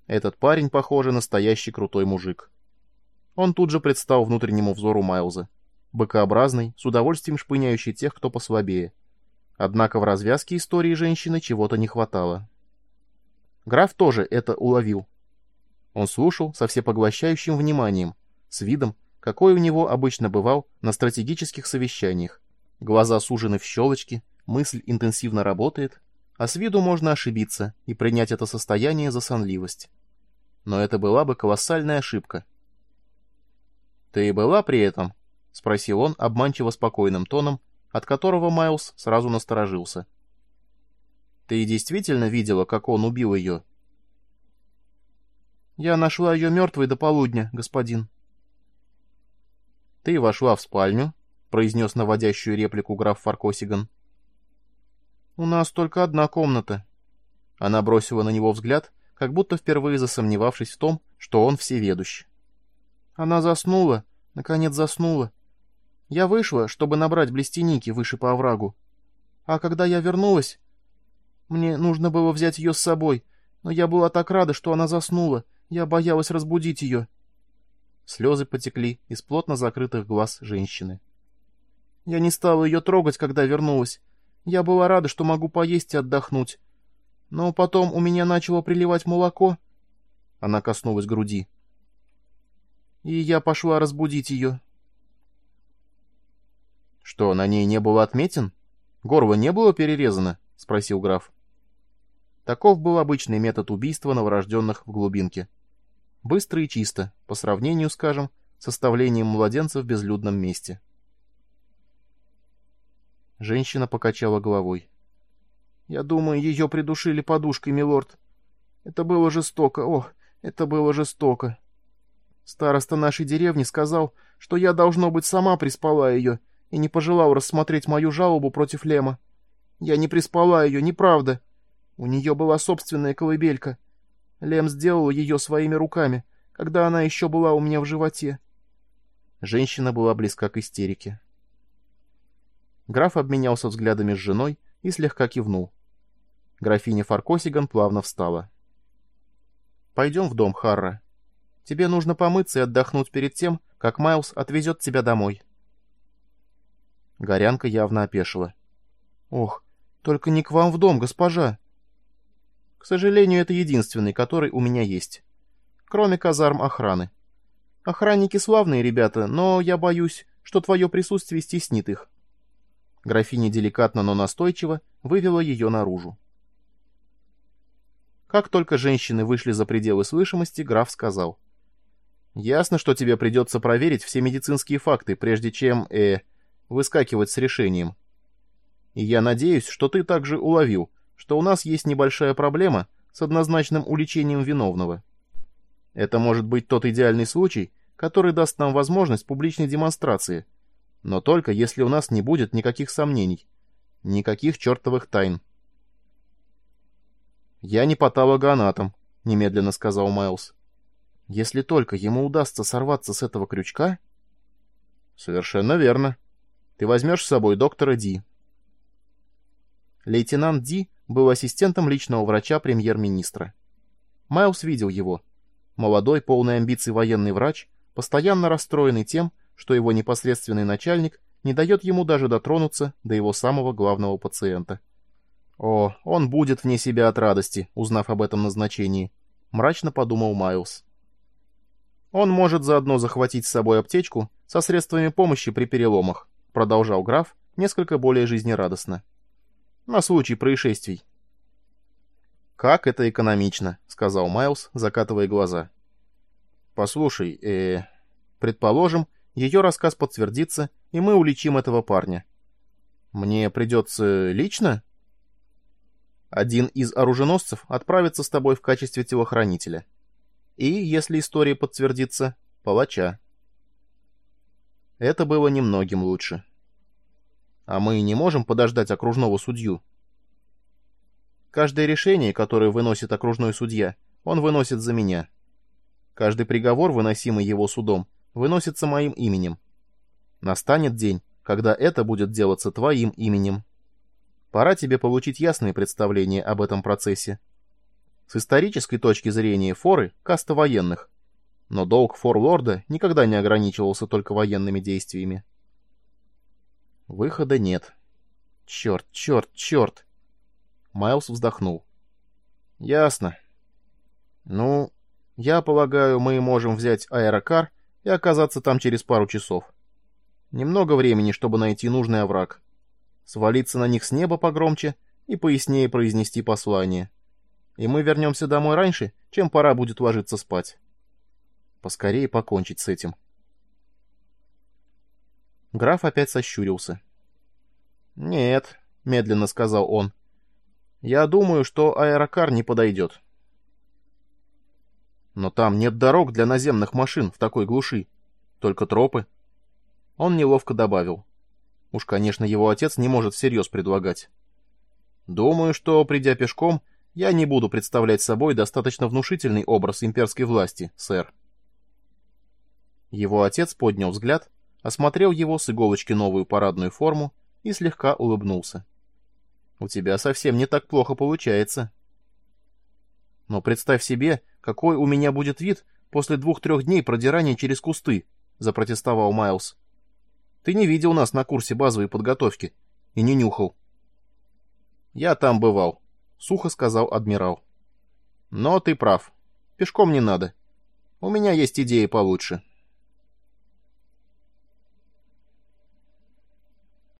Этот парень, похоже, настоящий крутой мужик. Он тут же предстал внутреннему взору Майлза. Быкообразный, с удовольствием шпыняющий тех, кто послабее. Однако в развязке истории женщины чего-то не хватало. Граф тоже это уловил. Он слушал со всепоглощающим вниманием, с видом, какой у него обычно бывал на стратегических совещаниях. Глаза сужены в щелочки, мысль интенсивно работает, а с виду можно ошибиться и принять это состояние за сонливость. Но это была бы колоссальная ошибка. «Ты была при этом?» — спросил он обманчиво спокойным тоном, от которого Майлз сразу насторожился. «Ты действительно видела, как он убил ее?» «Я нашла ее мертвой до полудня, господин». «Ты вошла в спальню», — произнес наводящую реплику граф Фаркосиган. «У нас только одна комната». Она бросила на него взгляд, как будто впервые засомневавшись в том, что он всеведущ. «Она заснула, наконец заснула. Я вышла, чтобы набрать блестяники выше по оврагу. А когда я вернулась, мне нужно было взять ее с собой, но я была так рада, что она заснула, я боялась разбудить ее». Слезы потекли из плотно закрытых глаз женщины. «Я не стала ее трогать, когда вернулась. Я была рада, что могу поесть и отдохнуть. Но потом у меня начало приливать молоко». Она коснулась груди. «И я пошла разбудить ее». «Что, на ней не было отметин? Горло не было перерезано?» — спросил граф. Таков был обычный метод убийства новорожденных в глубинке. Быстро и чисто, по сравнению, скажем, с оставлением младенца в безлюдном месте. Женщина покачала головой. «Я думаю, ее придушили подушкой, милорд. Это было жестоко, ох, это было жестоко. Староста нашей деревни сказал, что я, должно быть, сама приспала ее и не пожелал рассмотреть мою жалобу против Лема. Я не приспала ее, неправда. У нее была собственная колыбелька. Лем сделал ее своими руками, когда она еще была у меня в животе». Женщина была близка к истерике. Граф обменялся взглядами с женой и слегка кивнул. Графиня Фаркосиган плавно встала. «Пойдем в дом, Харра. Тебе нужно помыться и отдохнуть перед тем, как Майлз отвезет тебя домой». Горянка явно опешила. «Ох, только не к вам в дом, госпожа». «К сожалению, это единственный, который у меня есть. Кроме казарм охраны. Охранники славные ребята, но я боюсь, что твое присутствие стеснит их». Графиня деликатно, но настойчиво вывела ее наружу. Как только женщины вышли за пределы слышимости, граф сказал: «Ясно, что тебе придется проверить все медицинские факты, прежде чем, выскакивать с решением. И я надеюсь, что ты также уловил, что у нас есть небольшая проблема с однозначным уличением виновного. Это может быть тот идеальный случай, который даст нам возможность публичной демонстрации, но только если у нас не будет никаких сомнений, никаких чертовых тайн». «Я не патологоанатом», — немедленно сказал Майлз. «Если только ему удастся сорваться с этого крючка...» «Совершенно верно. Ты возьмешь с собой доктора Ди». Лейтенант Ди был ассистентом личного врача премьер-министра. Майлз видел его. Молодой, полный амбиций военный врач, постоянно расстроенный тем, что его непосредственный начальник не дает ему даже дотронуться до его самого главного пациента. О, он будет вне себя от радости, узнав об этом назначении, мрачно подумал Майлз. Он может заодно захватить с собой аптечку со средствами помощи при переломах, продолжал граф несколько более жизнерадостно. На случай происшествий. «Как это экономично», — сказал Майлз, закатывая глаза. «Послушай, предположим, ее рассказ подтвердится, и мы уличим этого парня. Мне придется лично?» «Один из оруженосцев отправится с тобой в качестве телохранителя. И, если история подтвердится, палача». Это было немногим лучше. «А мы не можем подождать окружного судью?» «Каждое решение, которое выносит окружной судья, он выносит за меня. Каждый приговор, выносимый его судом, выносится моим именем. Настанет день, когда это будет делаться твоим именем. Пора тебе получить ясное представление об этом процессе. С исторической точки зрения форы — каста военных, но долг форлорда никогда не ограничивался только военными действиями. Выхода нет. Черт, черт, черт. Майлз вздохнул. Ясно. Ну, я полагаю, мы можем взять аэрокар и оказаться там через пару часов. Немного времени, чтобы найти нужный овраг. Свалиться на них с неба погромче и пояснее произнести послание. И мы вернемся домой раньше, чем пора будет ложиться спать. Поскорее покончить с этим. Граф опять сощурился. «Нет», — медленно сказал он. «Я думаю, что аэрокар не подойдет». «Но там нет дорог для наземных машин в такой глуши. Только тропы». Он неловко добавил. Уж, конечно, его отец не может всерьез предлагать. «Думаю, что, придя пешком, я не буду представлять собой достаточно внушительный образ имперской власти, сэр». Его отец поднял взгляд, осмотрел его с иголочки новую парадную форму и слегка улыбнулся. «У тебя совсем не так плохо получается». «Но представь себе, какой у меня будет вид после 2-3 дней продирания через кусты», — запротестовал Майлз. «Ты не видел нас на курсе базовой подготовки и не нюхал». «Я там бывал», — сухо сказал адмирал. «Но ты прав. Пешком не надо. У меня есть идеи получше».